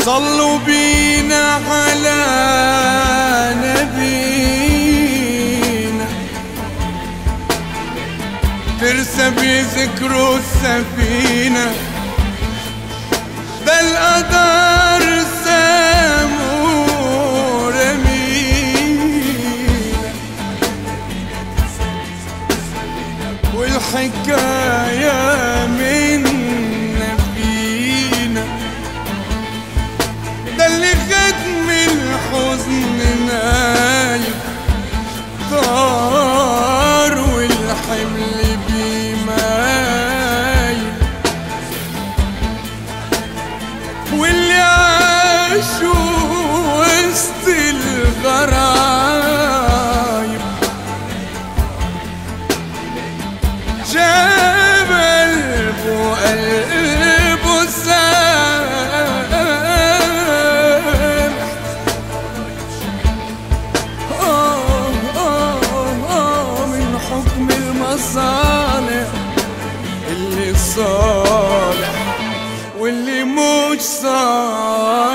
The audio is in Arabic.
صلوا بينا على نبينا، ترسى بذكره السفينة، ده القدر سامو رمينا، والحكاية منا فينا، ده اللي خد من الحزن نايم طار، والحمل بيمايل، واللي عاشوا وسط الغرايب جاب قلبه سامح، من حكم المصالح اللي صالح واللي مش صالح.